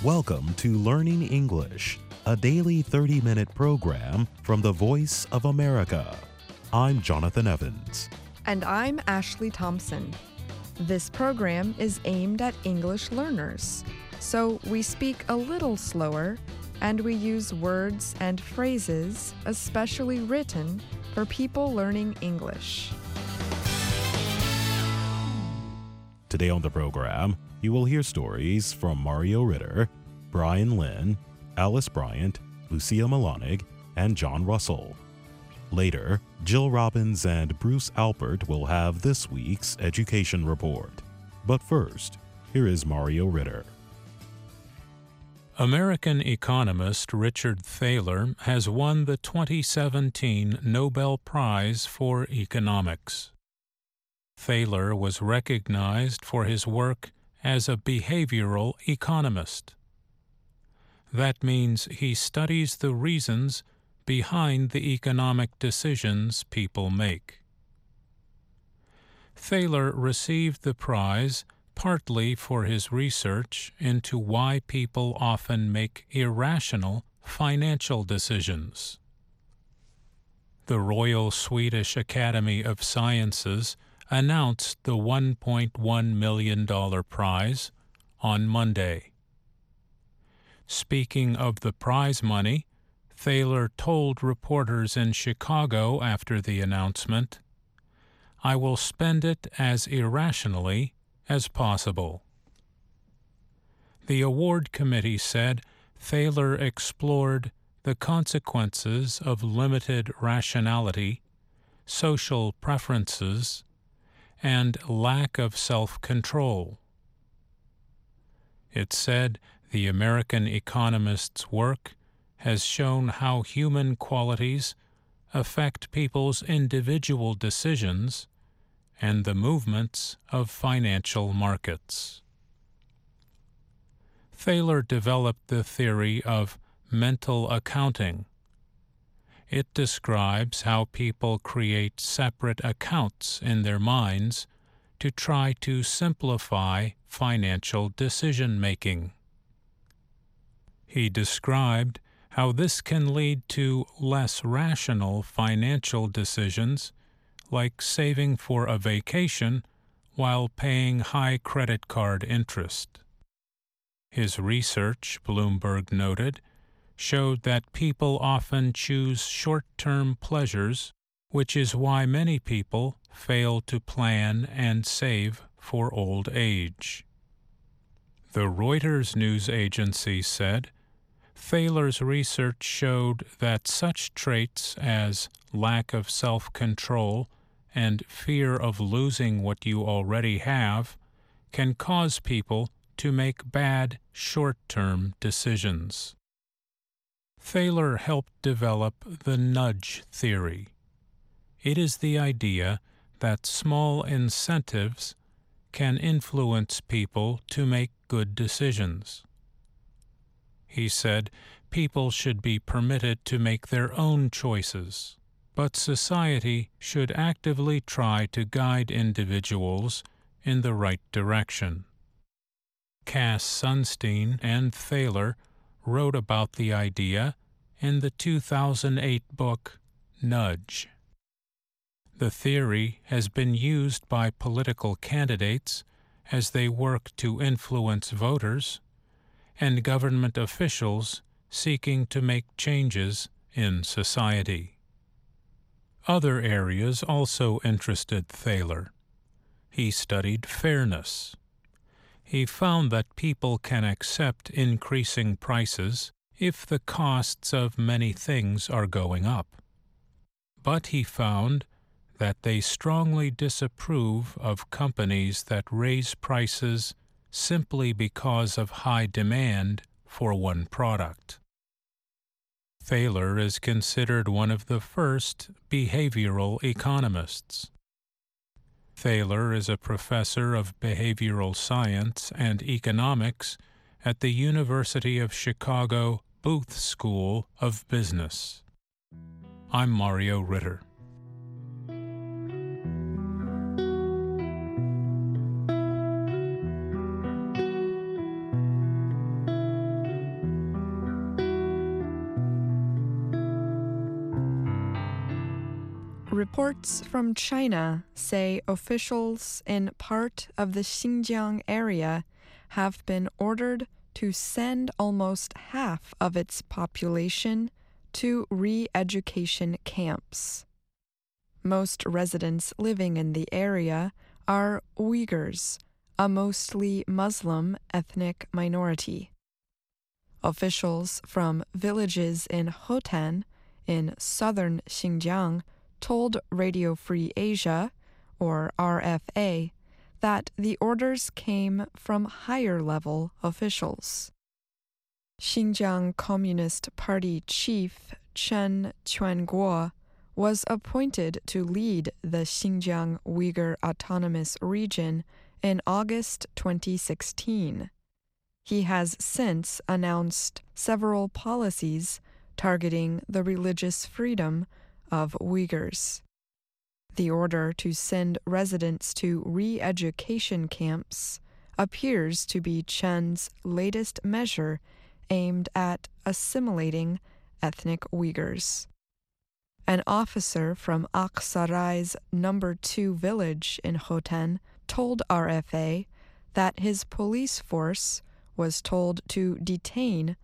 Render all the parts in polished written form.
Welcome to Learning English, a daily 30-minute program from the Voice of America. I'm Jonathan Evans. And I'm Ashley Thompson. This program is aimed at English learners, so we speak a little slower and we use words and phrases especially written for people learning English. Today on the program, you will hear stories from Mario Ritter, Brian Lynn, Alice Bryant, Lucia Malonig, and John Russell. Later, Jill Robbins and Bruce Alpert will have this week's education report. But first, here is Mario Ritter. American economist Richard Thaler has won the 2017 Nobel Prize for Economics. Thaler was recognized for his work as a behavioral economist. That means he studies the reasons behind the economic decisions people make. Thaler received the prize partly for his research into why people often make irrational financial decisions. The Royal Swedish Academy of Sciences announced the $1.1 million prize on Monday. Speaking of the prize money, Thaler told reporters in Chicago after the announcement, "I will spend it as irrationally as possible." The award committee said Thaler explored the consequences of limited rationality, social preferences, and lack of self-control. It said the American economist's work has shown how human qualities affect people's individual decisions and the movements of financial markets. Thaler developed the theory of mental accounting. It describes how people create separate accounts in their minds to try to simplify financial decision-making. He described how this can lead to less rational financial decisions, like saving for a vacation while paying high credit card interest. His research, Bloomberg noted, showed that people often choose short-term pleasures, which is why many people fail to plan and save for old age. The Reuters news agency said, Thaler's research showed that such traits as lack of self-control and fear of losing what you already have can cause people to make bad short-term decisions. Thaler helped develop the nudge theory. It is the idea that small incentives can influence people to make good decisions. He said people should be permitted to make their own choices, but society should actively try to guide individuals in the right direction. Cass Sunstein and Thaler wrote about the idea in the 2008 book Nudge. The theory has been used by political candidates as they work to influence voters and government officials seeking to make changes in society. Other areas also interested Thaler. He studied fairness. He found that people can accept increasing prices if the costs of many things are going up. But he found that they strongly disapprove of companies that raise prices simply because of high demand for one product. Thaler is considered one of the first behavioral economists. Thaler is a professor of behavioral science and economics at the University of Chicago Booth School of Business. I'm Mario Ritter. Reports from China say officials in part of the Xinjiang area have been ordered to send almost half of its population to re-education camps. Most residents living in the area are Uyghurs, a mostly Muslim ethnic minority. Officials from villages in Hotan, in southern Xinjiang, told Radio Free Asia, or RFA, that the orders came from higher-level officials. Xinjiang Communist Party chief Chen Quanguo was appointed to lead the Xinjiang Uyghur Autonomous Region in August 2016. He has since announced several policies targeting the religious freedom of Uyghurs. The order to send residents to re-education camps appears to be Chen's latest measure aimed at assimilating ethnic Uyghurs. An officer from Aksarai's No. 2 village in Hotan told RFA that his police force was told to detain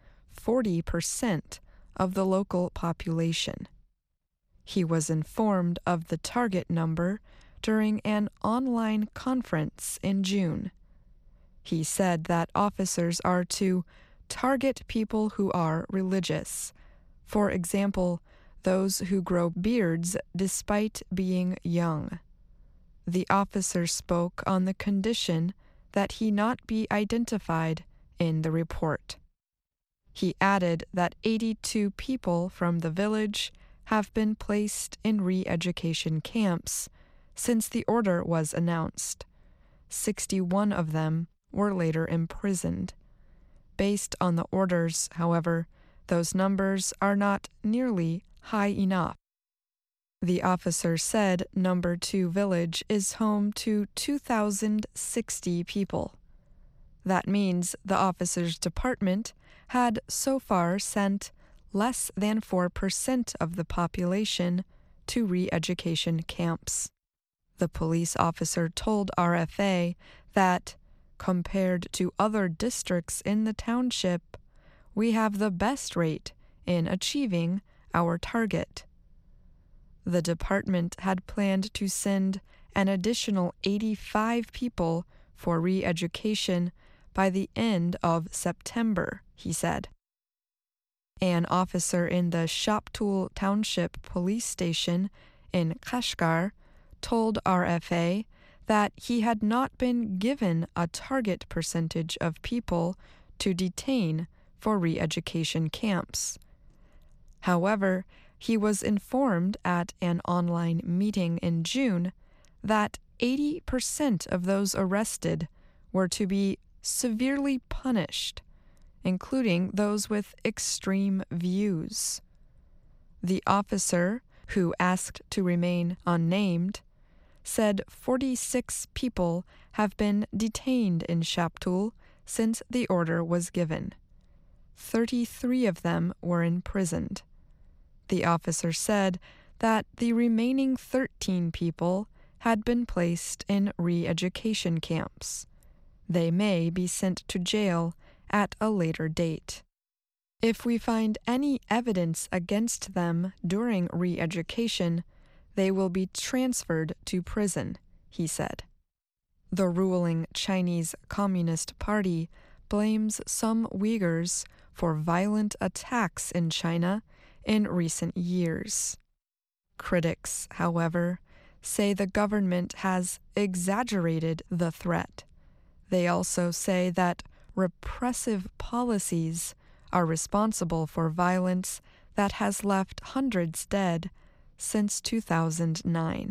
40% of the local population. He was informed of the target number during an online conference in June. He said that officers are to target people who are religious, for example, those who grow beards despite being young. The officer spoke on the condition that he not be identified in the report. He added that 82 people from the village have been placed in re-education camps since the order was announced. 61 of them were later imprisoned. Based on the orders, however, those numbers are not nearly high enough. The officer said No. 2 village is home to 2,060 people. That means the officer's department had so far sent less than 4% of the population to re-education camps. The police officer told RFA that, compared to other districts in the township, we have the best rate in achieving our target. The department had planned to send an additional 85 people for re-education by the end of September, he said. An officer in the Shaptul Township Police Station in Kashgar told RFA that he had not been given a target percentage of people to detain for re-education camps. However, he was informed at an online meeting in June that 80% of those arrested were to be severely punished, including those with extreme views. The officer, who asked to remain unnamed, said 46 people have been detained in Shaptul since the order was given. 33 of them were imprisoned. The officer said that the remaining 13 people had been placed in re-education camps. They may be sent to jail at a later date. If we find any evidence against them during re-education, they will be transferred to prison, he said. The ruling Chinese Communist Party blames some Uyghurs for violent attacks in China in recent years. Critics, however, say the government has exaggerated the threat. They also say that repressive policies are responsible for violence that has left hundreds dead since 2009.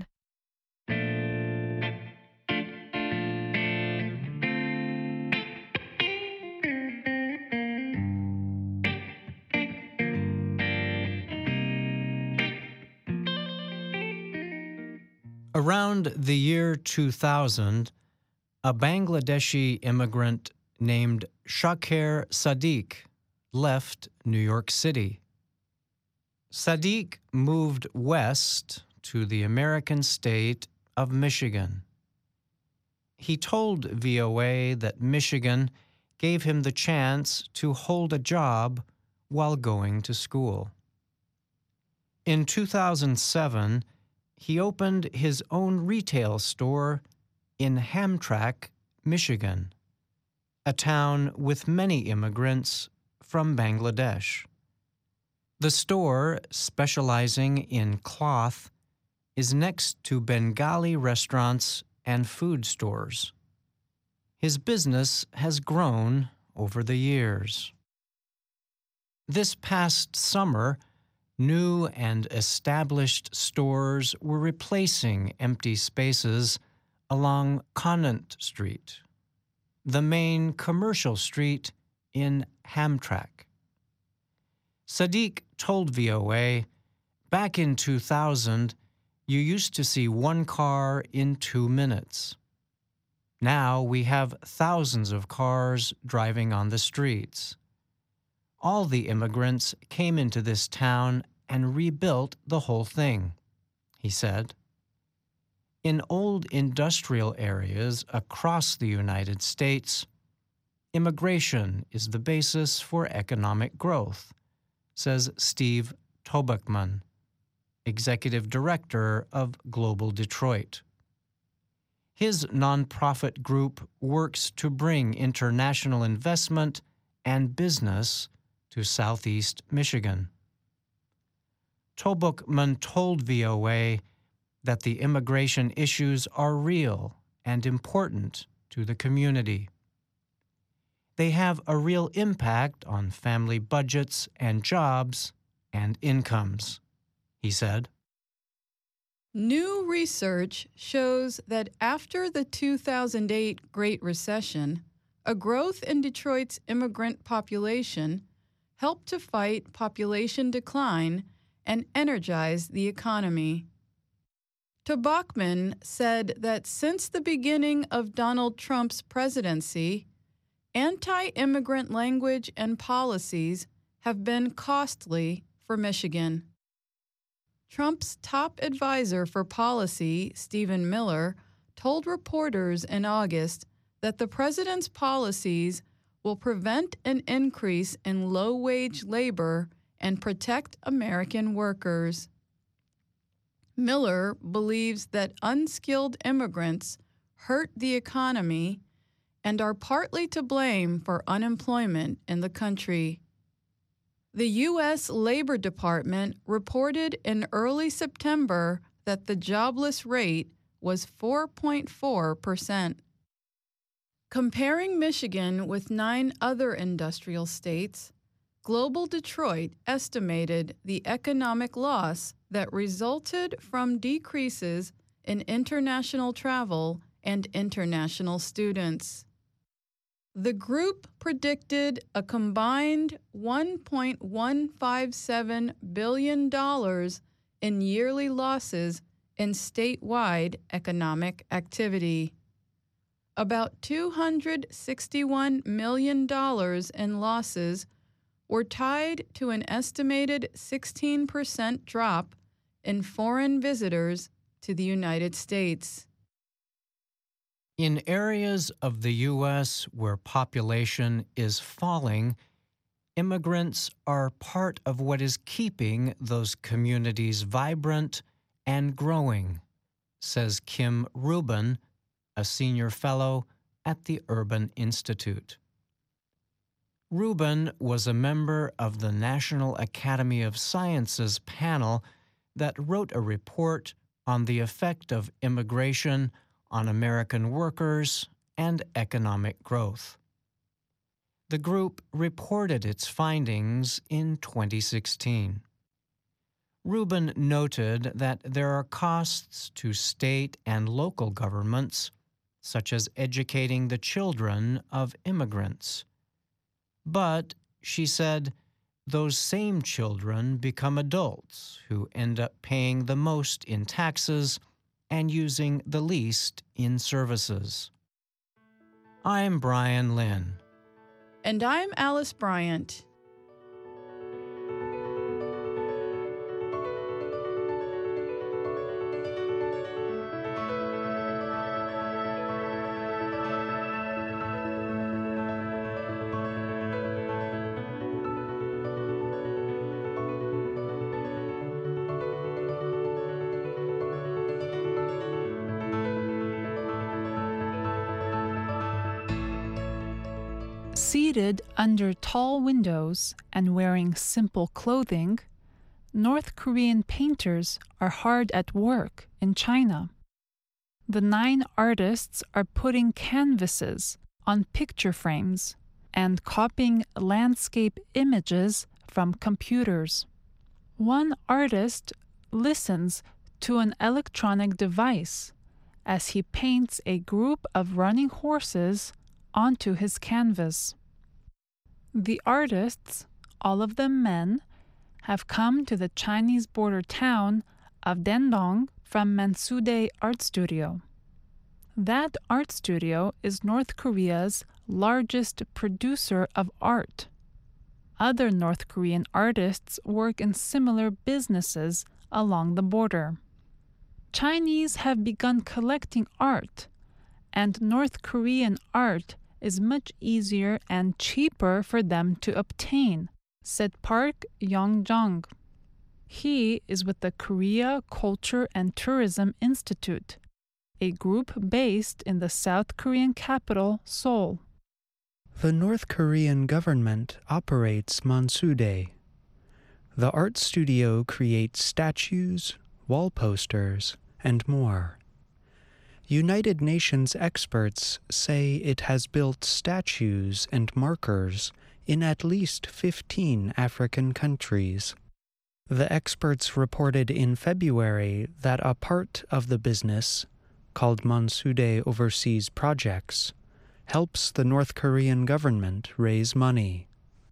Around the year 2000, a Bangladeshi immigrant named Shakir Sadiq left New York City. Sadiq moved west to the American state of Michigan. He told VOA that Michigan gave him the chance to hold a job while going to school. In 2007, he opened his own retail store in Hamtramck, Michigan, a town with many immigrants from Bangladesh. The store, specializing in cloth, is next to Bengali restaurants and food stores. His business has grown over the years. This past summer, new and established stores were replacing empty spaces along Conant Street, the main commercial street in Hamtramck. Sadiq told VOA, back in 2000, you used to see one car in 2 minutes. Now we have thousands of cars driving on the streets. All the immigrants came into this town and rebuilt the whole thing, he said. In old industrial areas across the United States, immigration is the basis for economic growth, says Steve Tobachman, executive director of Global Detroit. His nonprofit group works to bring international investment and business to Southeast Michigan. Tobachman told VOA that the immigration issues are real and important to the community. They have a real impact on family budgets and jobs and incomes, he said. New research shows that after the 2008 Great Recession, a growth in Detroit's immigrant population helped to fight population decline and energize the economy. Tobachman said that since the beginning of Donald Trump's presidency, anti-immigrant language and policies have been costly for Michigan. Trump's top advisor for policy, Stephen Miller, told reporters in August that the president's policies will prevent an increase in low-wage labor and protect American workers. Miller believes that unskilled immigrants hurt the economy and are partly to blame for unemployment in the country. The U.S. Labor Department reported in early September that the jobless rate was 4.4%. Comparing Michigan with 9 other industrial states, Global Detroit estimated the economic loss that resulted from decreases in international travel and international students. The group predicted a combined $1.157 billion in yearly losses in statewide economic activity. About $261 million in losses were tied to an estimated 16% drop in foreign visitors to the United States. In areas of the U.S. where population is falling, immigrants are part of what is keeping those communities vibrant and growing, says Kim Rubin, a senior fellow at the Urban Institute. Rubin was a member of the National Academy of Sciences panel that wrote a report on the effect of immigration on American workers and economic growth. The group reported its findings in 2016. Rubin noted that there are costs to state and local governments, such as educating the children of immigrants. But, she said, those same children become adults who end up paying the most in taxes and using the least in services. I'm Brian Lynn. And I'm Alice Bryant. Seated under tall windows and wearing simple clothing, North Korean painters are hard at work in China. The 9 artists are putting canvases on picture frames and copying landscape images from computers. One artist listens to an electronic device as he paints a group of running horses onto his canvas. The artists, all of them men, have come to the Chinese border town of Dandong from Mansudae Art Studio. That art studio is North Korea's largest producer of art. Other North Korean artists work in similar businesses along the border. Chinese have begun collecting art, and North Korean art is much easier and cheaper for them to obtain, said Park Yong-jong. He is with the Korea Culture and Tourism Institute, a group based in the South Korean capital, Seoul. The North Korean government operates Mansudae. The art studio creates statues, wall posters, and more. United Nations experts say it has built statues and markers in at least 15 African countries. The experts reported in February that a part of the business, called Mansudae Overseas Projects, helps the North Korean government raise money.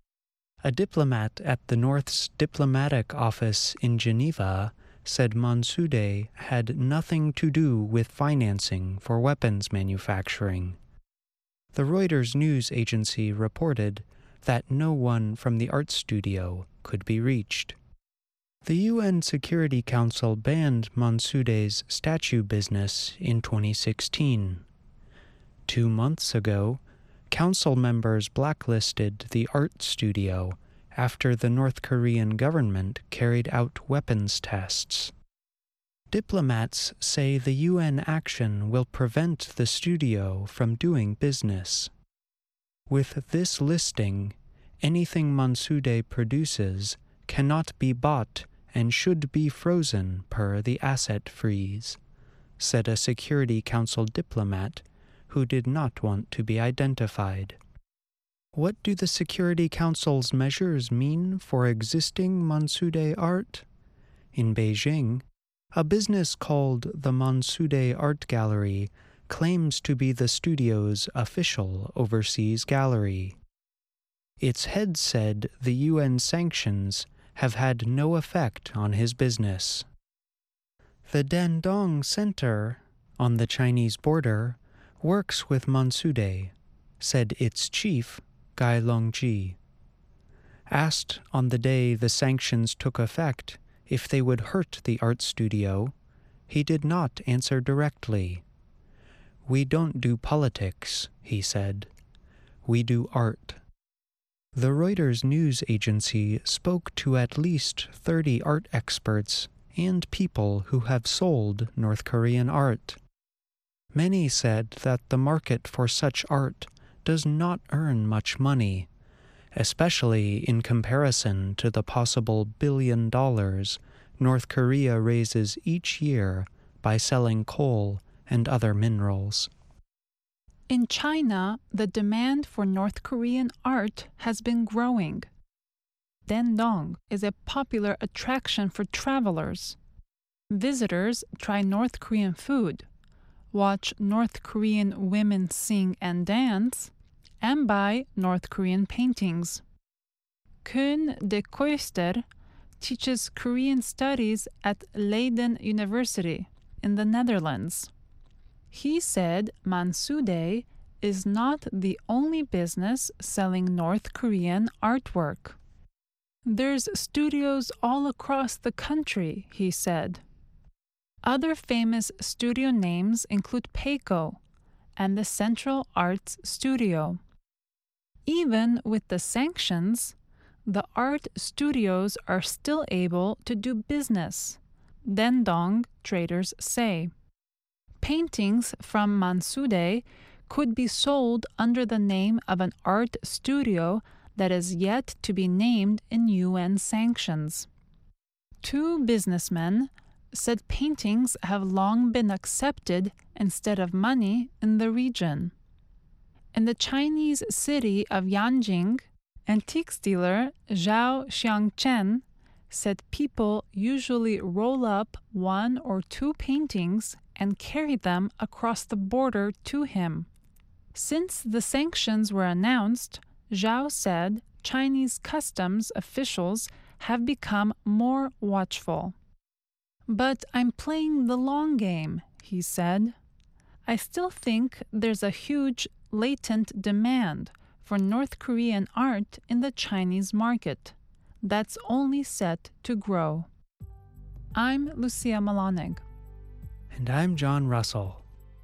A diplomat at the North's diplomatic office in Geneva said Mansudae had nothing to do with financing for weapons manufacturing. The Reuters news agency reported that no one from the art studio could be reached. The UN Security Council banned Mansudae's statue business in 2016. 2 months ago, council members blacklisted the art studio after the North Korean government carried out weapons tests. Diplomats say the UN action will prevent the studio from doing business. With this listing, anything Mansudae produces cannot be bought and should be frozen per the asset freeze, said a Security Council diplomat who did not want to be identified. What do the Security Council's measures mean for existing Mansudae art? In Beijing, a business called the Mansudae Art Gallery claims to be the studio's official overseas gallery. Its head said the UN sanctions have had no effect on his business. The Dandong Center, on the Chinese border, works with Mansudae, said its chief, Gai Longji. Asked on the day the sanctions took effect if they would hurt the art studio, he did not answer directly. "We don't do politics," he said. "We do art." The Reuters news agency spoke to at least 30 art experts and people who have sold North Korean art. Many said that the market for such art does not earn much money, especially in comparison to the possible $1 billion North Korea raises each year by selling coal and other minerals. In China, the demand for North Korean art has been growing. Dandong is a popular attraction for travelers. Visitors try North Korean food, watch North Korean women sing and dance, and buy North Korean paintings. Koen de Koester teaches Korean studies at Leiden University in the Netherlands. He said Mansudae is not the only business selling North Korean artwork. There's studios all across the country, he said. Other famous studio names include Peiko and the Central Arts Studio. Even with the sanctions, the art studios are still able to do business, Dandong traders say. Paintings from Mansudae could be sold under the name of an art studio that is yet to be named in UN sanctions. Two businessmen said paintings have long been accepted instead of money in the region. In the Chinese city of Yanjing, antiques dealer Zhao Xiangchen said people usually roll up one or two paintings and carry them across the border to him. Since the sanctions were announced, Zhao said Chinese customs officials have become more watchful. "But I'm playing the long game," he said. "I still think there's a huge latent demand for North Korean art in the Chinese market that's only set to grow." I'm Lucia Malonig. And I'm John Russell.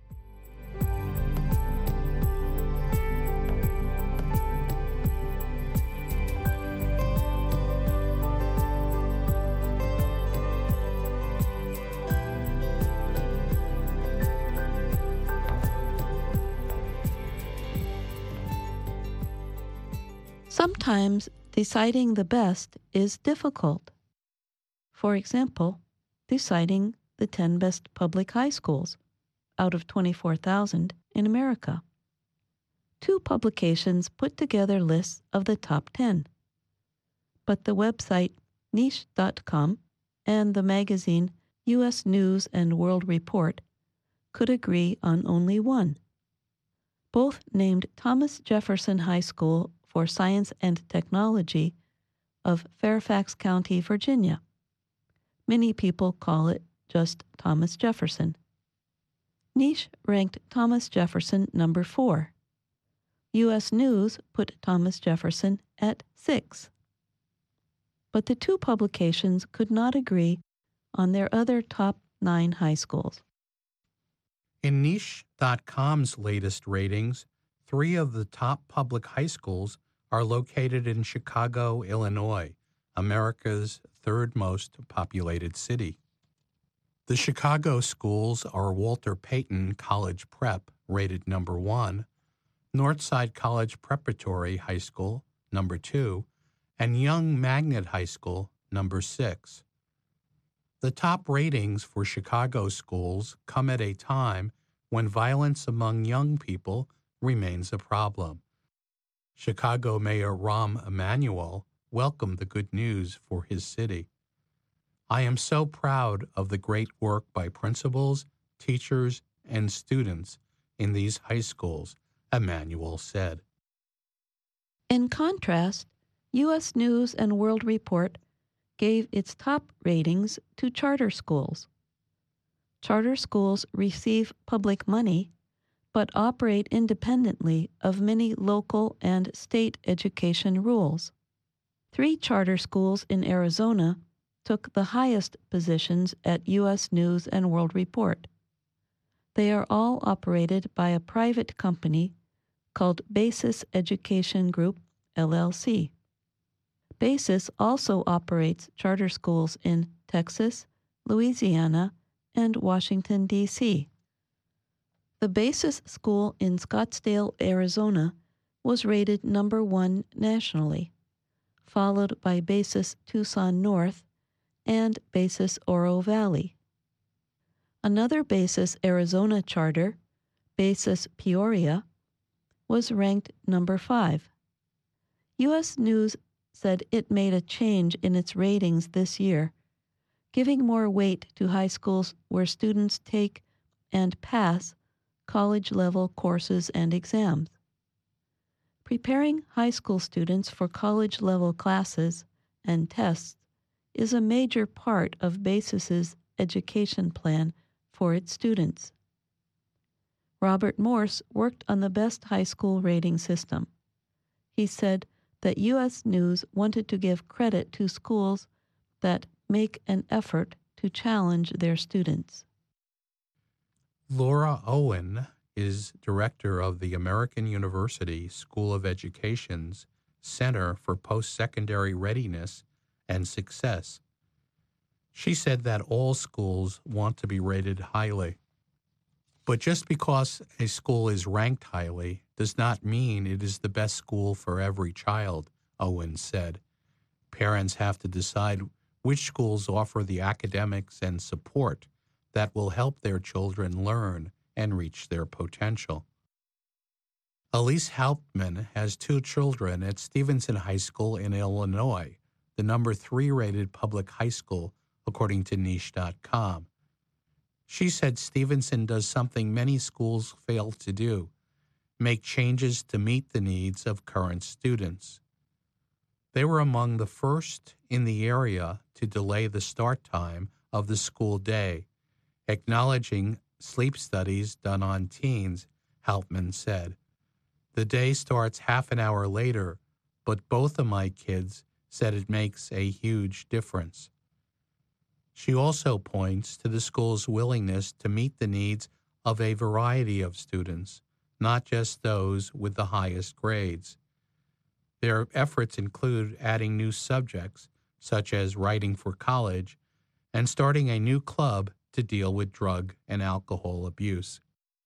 Sometimes deciding the best is difficult. For example, deciding the 10 best public high schools out of 24,000 in America. Two publications put together lists of the top 10. But the website niche.com and the magazine U.S. News and World Report could agree on only one. Both named Thomas Jefferson High School for Science and Technology of Fairfax County, Virginia. Many people call it just Thomas Jefferson. Niche ranked Thomas Jefferson number 4. U.S. News put Thomas Jefferson at 6. But the two publications could not agree on their other top 9 high schools. In Niche.com's latest ratings, 3 of the top public high schools are located in Chicago, Illinois, America's third most populated city. The Chicago schools are Walter Payton College Prep, rated number 1, Northside College Preparatory High School, number 2, and Young Magnet High School, number 6. The top ratings for Chicago schools come at a time when violence among young people remains a problem. Chicago Mayor Rahm Emanuel welcomed the good news for his city. "I am so proud of the great work by principals, teachers, and students in these high schools," Emanuel said. In contrast, U.S. News and World Report gave its top ratings to charter schools. Charter schools receive public money but operate independently of many local and state education rules. 3 charter schools in Arizona took the highest positions at U.S. News and World Report. They are all operated by a private company called Basis Education Group, LLC. Basis also operates charter schools in Texas, Louisiana, and Washington, D.C. The Basis School in Scottsdale, Arizona, was rated number 1 nationally, followed by Basis Tucson North and Basis Oro Valley. Another Basis Arizona charter, Basis Peoria, was ranked number 5. U.S. News said it made a change in its ratings this year, giving more weight to high schools where students take and pass college-level courses and exams. Preparing high school students for college-level classes and tests is a major part of Basis's education plan for its students. Robert Morse worked on the best high school rating system. He said that U.S. News wanted to give credit to schools that make an effort to challenge their students. Laura Owen is director of the American University School of Education's Center for Post-Secondary Readiness and Success. She said that all schools want to be rated highly. But just because a school is ranked highly does not mean it is the best school for every child, Owens said. Parents have to decide which schools offer the academics and support that will help their children learn and reach their potential. Elise Hauptman has 2 children at Stevenson High School in Illinois, the number 3 rated public high school, according to Niche.com. She said Stevenson does something many schools fail to do, make changes to meet the needs of current students. They were among the first in the area to delay the start time of the school day, acknowledging sleep studies done on teens, Hauptman said. The day starts half an hour later, but both of my kids said it makes a huge difference. She also points to the school's willingness to meet the needs of a variety of students, not just those with the highest grades. Their efforts include adding new subjects, such as writing for college, and starting a new club to deal with drug and alcohol abuse.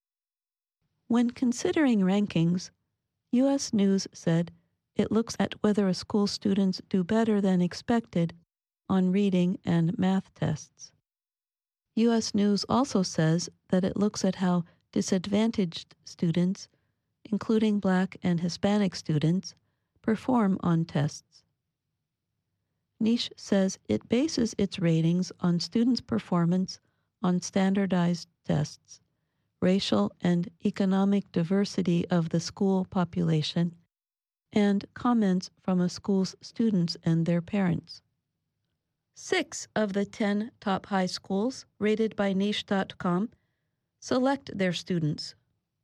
When considering rankings, U.S. News said it looks at whether a school's students do better than expected on reading and math tests. U.S. News also says that it looks at how disadvantaged students, including Black and Hispanic students, perform on tests. Niche says it bases its ratings on students' performance on standardized tests, racial and economic diversity of the school population, and comments from a school's students and their parents. 6 of the 10 top high schools rated by Niche.com select their students.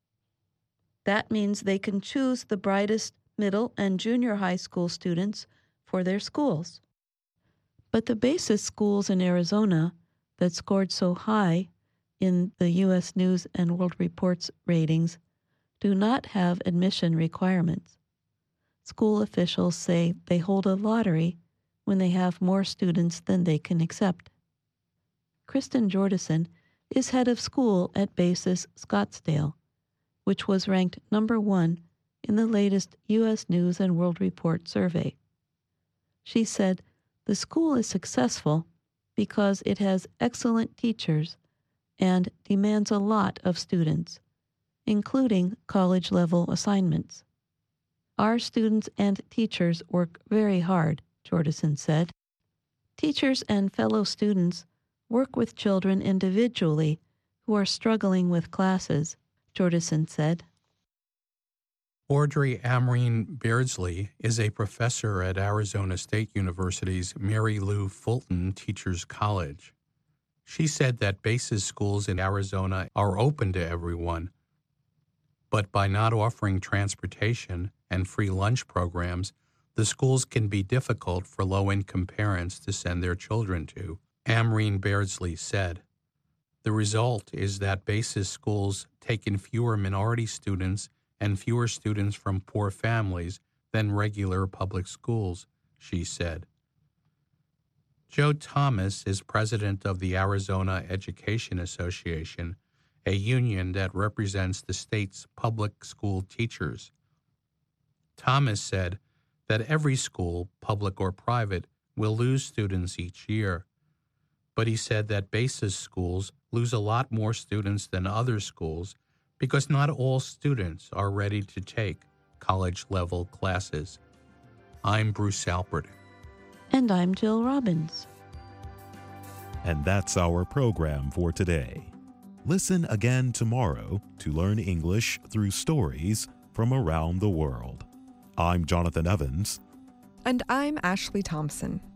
That means they can choose the brightest middle and junior high school students for their schools. But the basis schools in Arizona that scored so high in the U.S. News and World Report's ratings do not have admission requirements. School officials say they hold a lottery when they have more students than they can accept. Kristen Jordison is head of school at Basis Scottsdale, which was ranked number 1 in the latest U.S. News and World Report survey. She said the school is successful because it has excellent teachers and demands a lot of students, including college-level assignments. Our students and teachers work very hard, Jordison said. Teachers and fellow students work with children individually who are struggling with classes, Jordison said. Audrey Amreen Beardsley is a professor at Arizona State University's Mary Lou Fulton Teachers College. She said that Basis schools in Arizona are open to everyone, but by not offering transportation and free lunch programs, the schools can be difficult for low-income parents to send their children to, Amreen Beardsley said. The result is that Basis schools take in fewer minority students and fewer students from poor families than regular public schools, she said. Joe Thomas is president of the Arizona Education Association, a union that represents the state's public school teachers. Thomas said that every school, public or private, will lose students each year. But he said that Basis schools lose a lot more students than other schools because not all students are ready to take college-level classes. I'm Bruce Alpert. And I'm Jill Robbins. And that's our program for today. Listen again tomorrow to learn English through stories from around the world. I'm Jonathan Evans. And I'm Ashley Thompson.